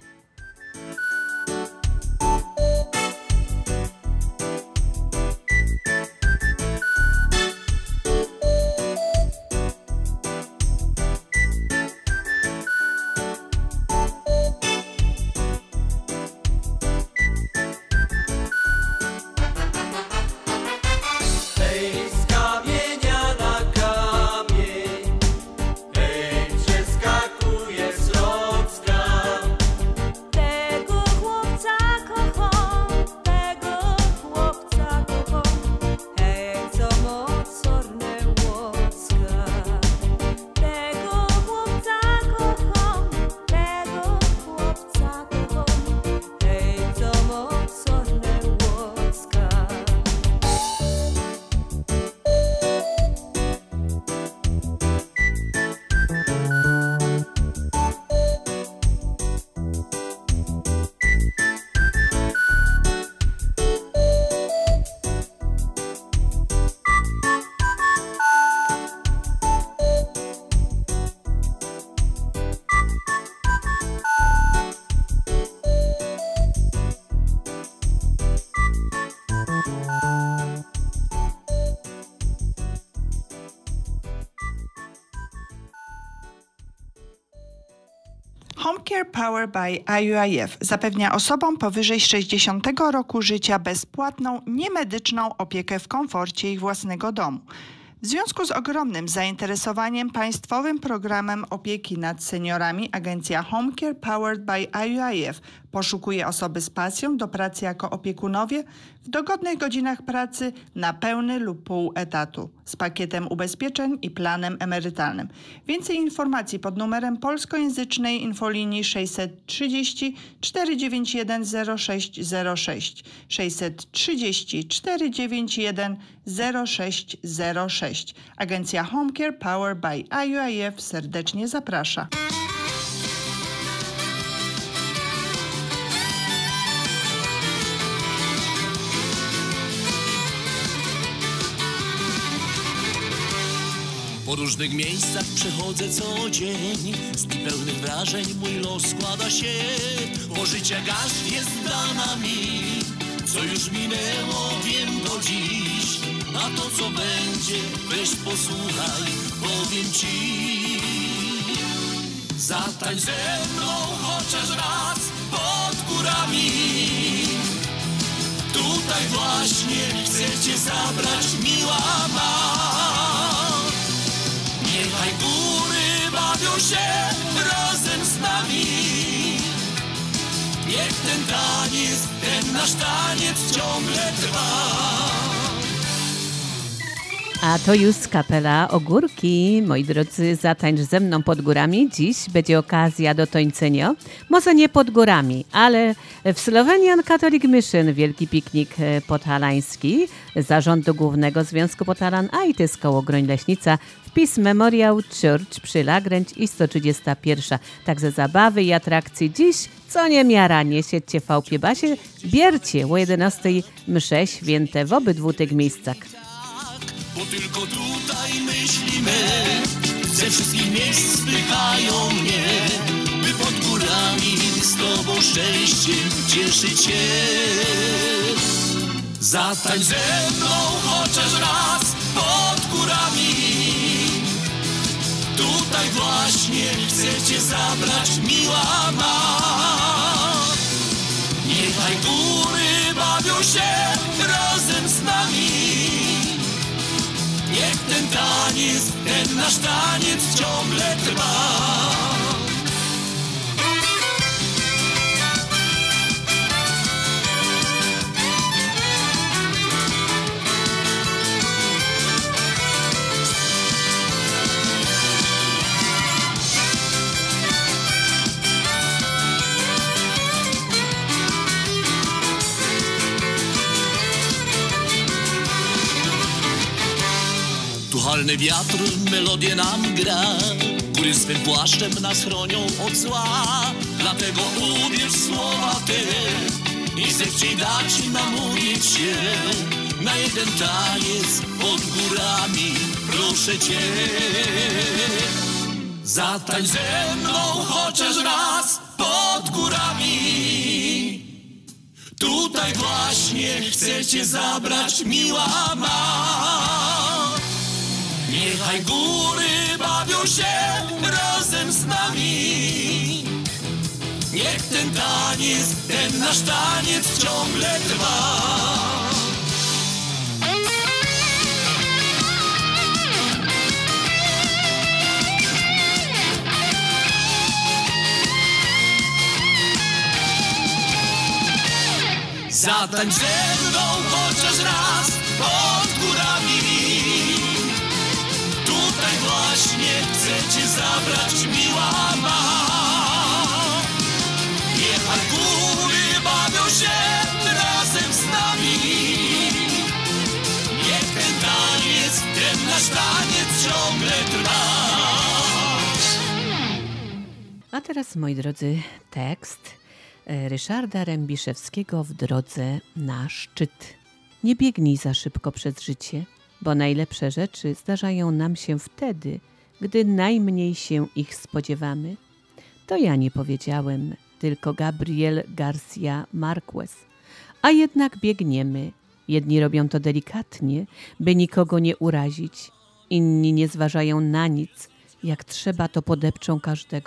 Przeskakuje z rąk Care Power by IUIF zapewnia osobom powyżej 60 roku życia bezpłatną, niemedyczną opiekę w komforcie ich własnego domu. W związku z ogromnym zainteresowaniem państwowym programem opieki nad seniorami, agencja Home Care Powered by IUIF poszukuje osoby z pasją do pracy jako opiekunowie w dogodnych godzinach pracy na pełny lub pół etatu z pakietem ubezpieczeń i planem emerytalnym. Więcej informacji pod numerem polskojęzycznej infolinii 630 491 0606 630 491 0606. Agencja Home Care Powered by IUIF serdecznie zaprasza. Po różnych miejscach przechodzę co dzień, z pełnych wrażeń mój los składa się, bo życia garść jest dana mi, co już minęło wiem do dziś, a to co będzie weź posłuchaj, powiem ci. Zatańcz ze mną chociaż raz pod górami, tutaj właśnie chcę cię zabrać miła ma. Niechaj góry bawią się razem z nami. Niech ten taniec, ten nasz taniec ciągle trwa. A to już kapela Ogórki. Moi drodzy, zatańcz ze mną pod górami. Dziś będzie okazja do tańcenia. Może nie pod górami, ale w Slovenian Catholic Mission wielki piknik podhalański Zarządu Głównego Związku Podhalan, a i to jest koło Groń-Leśnica, wpis Memorial Church przy Lagręć i 131. Także zabawy i atrakcje dziś, co nie miara, niesiecie w Piebasie, biercie o 11 msze święte w obydwu tych miejscach. Bo tylko tutaj myślimy, ze wszystkich miejsc spychają mnie, by pod górami z tobą szczęściem cieszyć się. Zatańcz ze mną chociaż raz pod górami, tutaj właśnie chcę cię zabrać miła ma. Niechaj góry bawią się razem z nami. Niech ten taniec, ten nasz taniec ciągle trwa. Tuchalny wiatr melodię nam gra, góry swym płaszczem nas chronią od zła. Dlatego uwierz słowa te i zechciej dać namówić się na jeden taniec pod górami, proszę cię. Zatańcz ze mną chociaż raz pod górami, tutaj właśnie chcę cię zabrać miła ma. Niechaj góry bawią się razem z nami. Niech ten taniec, ten nasz taniec ciągle trwa. Zatańcz ze mną chociaż raz pod górami. Tutaj właśnie chcę cię zabrać miła ma. Niechaj góry bawią się razem z nami. Niech ten taniec, ten nasz taniec ciągle trwa. A teraz, moi drodzy, tekst Ryszarda Rębiszewskiego w drodze na szczyt. Nie biegnij za szybko przez życie, bo najlepsze rzeczy zdarzają nam się wtedy, gdy najmniej się ich spodziewamy. To ja nie powiedziałem, tylko Gabriel Garcia Marquez. A jednak biegniemy. Jedni robią to delikatnie, by nikogo nie urazić. Inni nie zważają na nic. Jak trzeba, to podepczą każdego,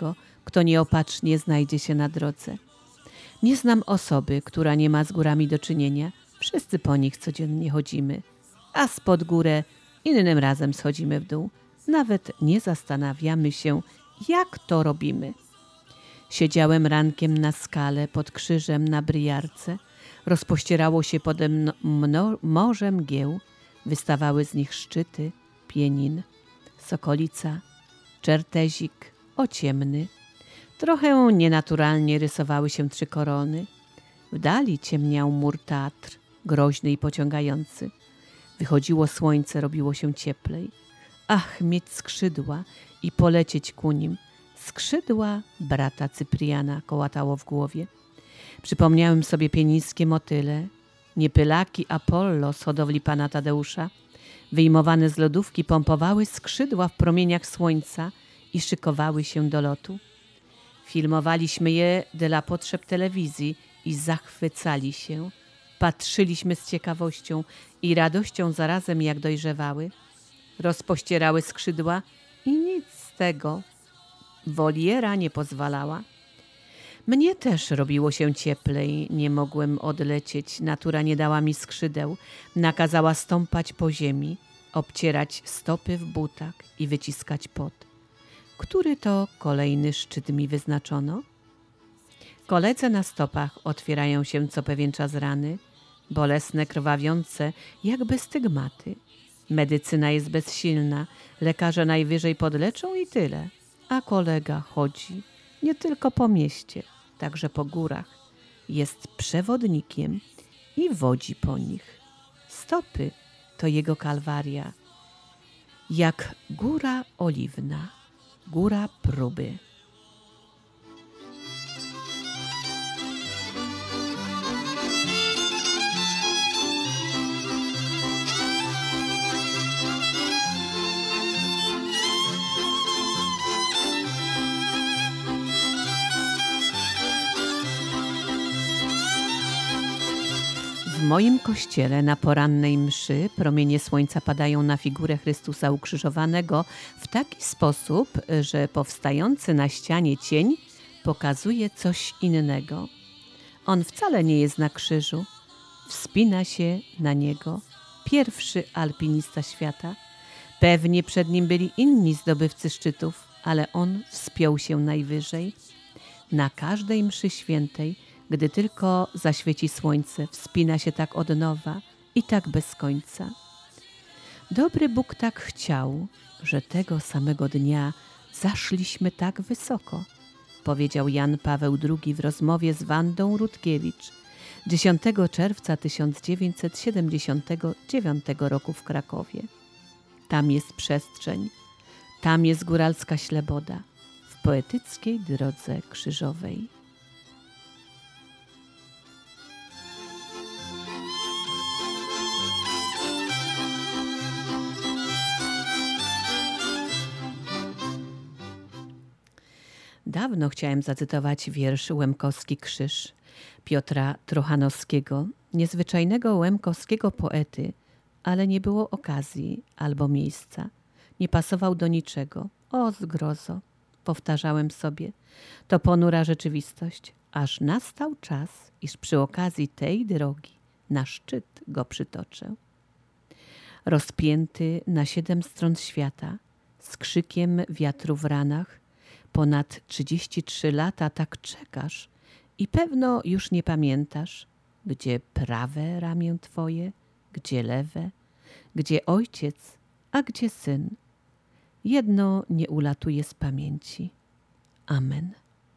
Kto nieopatrznie znajdzie się na drodze. Nie znam osoby, która nie ma z górami do czynienia. Wszyscy po nich codziennie chodzimy, a spod górę innym razem schodzimy w dół. Nawet nie zastanawiamy się, jak to robimy. Siedziałem rankiem na skale pod krzyżem na Bryjarce. Rozpościerało się pode mną morze mgieł. Wystawały z nich szczyty, Pienin, Sokolica, Czertezik, Ociemny. Trochę nienaturalnie rysowały się 3 korony. W dali ciemniał mur Tatr, groźny i pociągający. Wychodziło słońce, robiło się cieplej. Ach, mieć skrzydła i polecieć ku nim. Skrzydła brata Cypriana kołatało w głowie. Przypomniałem sobie pienińskie motyle, niepylaki Apollo z hodowli pana Tadeusza, wyjmowane z lodówki, pompowały skrzydła w promieniach słońca i szykowały się do lotu. Filmowaliśmy je dla potrzeb telewizji i zachwycali się. Patrzyliśmy z ciekawością i radością zarazem, jak dojrzewały. Rozpościerały skrzydła i nic z tego. Woliera nie pozwalała. Mnie też robiło się cieplej, nie mogłem odlecieć. Natura nie dała mi skrzydeł. Nakazała stąpać po ziemi, obcierać stopy w butach i wyciskać pot. Który to kolejny szczyt mi wyznaczono? Koledze na stopach otwierają się co pewien czas rany, bolesne, krwawiące, jakby stygmaty. Medycyna jest bezsilna, lekarze najwyżej podleczą i tyle. A kolega chodzi nie tylko po mieście, także po górach. Jest przewodnikiem i wodzi po nich. Stopy to jego kalwaria. Jak góra oliwna, góra próby. W moim kościele na porannej mszy promienie słońca padają na figurę Chrystusa ukrzyżowanego w taki sposób, że powstający na ścianie cień pokazuje coś innego. On wcale nie jest na krzyżu. Wspina się na niego pierwszy alpinista świata. Pewnie przed nim byli inni zdobywcy szczytów, ale on wspiął się najwyżej. Na każdej mszy świętej, gdy tylko zaświeci słońce, wspina się tak od nowa i tak bez końca. Dobry Bóg tak chciał, że tego samego dnia zaszliśmy tak wysoko, powiedział Jan Paweł II w rozmowie z Wandą Rutkiewicz 10 czerwca 1979 roku w Krakowie. Tam jest przestrzeń, tam jest góralska śleboda, w poetyckiej drodze krzyżowej. Dawno chciałem zacytować wiersz Łemkowski Krzyż Piotra Trochanowskiego, niezwyczajnego łemkowskiego poety, ale nie było okazji albo miejsca. Nie pasował do niczego. O zgrozo, powtarzałem sobie, to ponura rzeczywistość, aż nastał czas, iż przy okazji tej drogi na szczyt go przytoczę. Rozpięty na 7 stron świata, z krzykiem wiatru w ranach, ponad 33 lata tak czekasz i pewno już nie pamiętasz, gdzie prawe ramię twoje, gdzie lewe, gdzie ojciec, a gdzie syn. Jedno nie ulatuje z pamięci. Amen.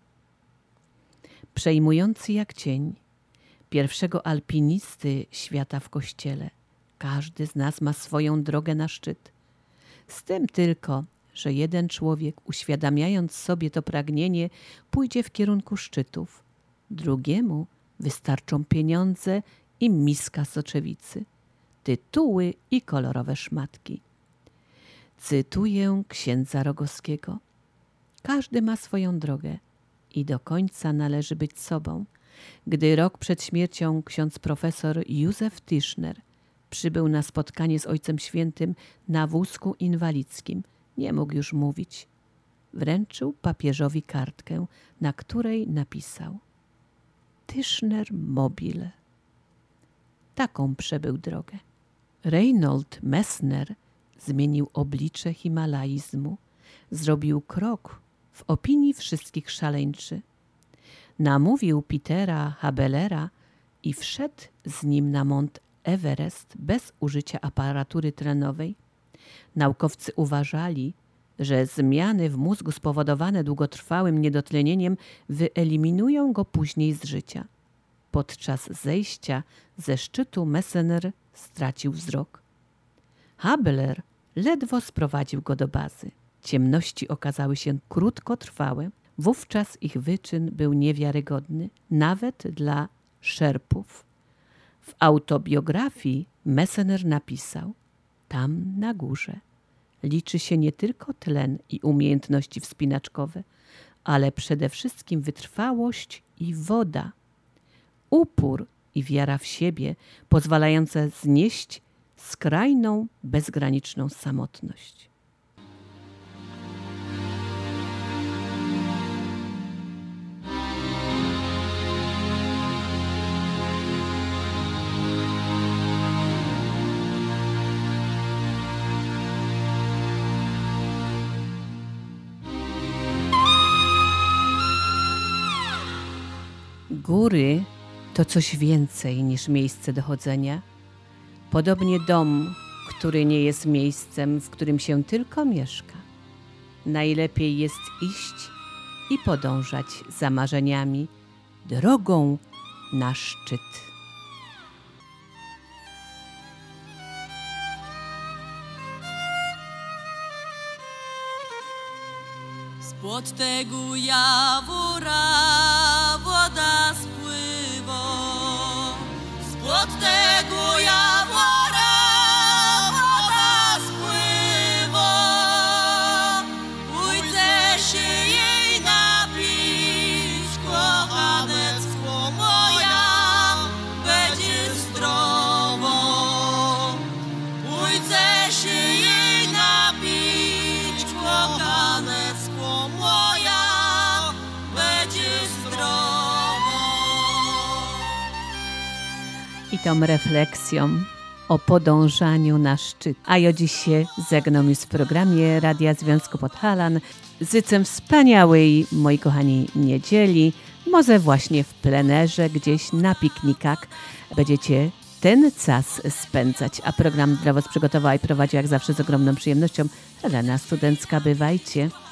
Przejmujący jak cień, pierwszego alpinisty świata w kościele. Każdy z nas ma swoją drogę na szczyt. Z tym tylko, że jeden człowiek, uświadamiając sobie to pragnienie, pójdzie w kierunku szczytów. Drugiemu wystarczą pieniądze i miska soczewicy, tytuły i kolorowe szmatki. Cytuję księdza Rogowskiego. Każdy ma swoją drogę i do końca należy być sobą. Gdy rok przed śmiercią ksiądz profesor Józef Tischner przybył na spotkanie z Ojcem Świętym na wózku inwalidzkim, nie mógł już mówić. wręczył papieżowi kartkę, na której napisał: Tischner Mobile. Taką przebył drogę. Reinhold Messner zmienił oblicze himalaizmu, zrobił krok w opinii wszystkich szaleńczy. Namówił Petera Habelera i wszedł z nim na Mont Everest bez użycia aparatury tlenowej. Naukowcy uważali, że zmiany w mózgu spowodowane długotrwałym niedotlenieniem wyeliminują go później z życia. Podczas zejścia ze szczytu Messner stracił wzrok. Habeler ledwo sprowadził go do bazy. Ciemności okazały się krótkotrwałe, wówczas ich wyczyn był niewiarygodny, nawet dla Szerpów. W autobiografii Messner napisał: tam na górze liczy się nie tylko tlen i umiejętności wspinaczkowe, ale przede wszystkim wytrwałość i woda, upór i wiara w siebie pozwalające znieść skrajną, bezgraniczną samotność. Góry to coś więcej niż miejsce dochodzenia. Podobnie dom, który nie jest miejscem, w którym się tylko mieszka. Najlepiej jest iść i podążać za marzeniami drogą na szczyt. Spod tego jawora woda spływa, spod tego jawora woda spływa. Pójdę się jej napić, kochanecko moja, będzie zdrowo. Pójdę się jej napić, kochanecko moja, będzie zdrowo. I tą refleksją o podążaniu na szczyt. A ja dziś się żegnam już w programie Radia Związku Podhalan. Życzę wspaniałej, moi kochani, niedzieli. Może właśnie w plenerze, gdzieś na piknikach będziecie ten czas spędzać. A program dla Was przygotowała i prowadzi jak zawsze z ogromną przyjemnością Helena Studencka. Bywajcie.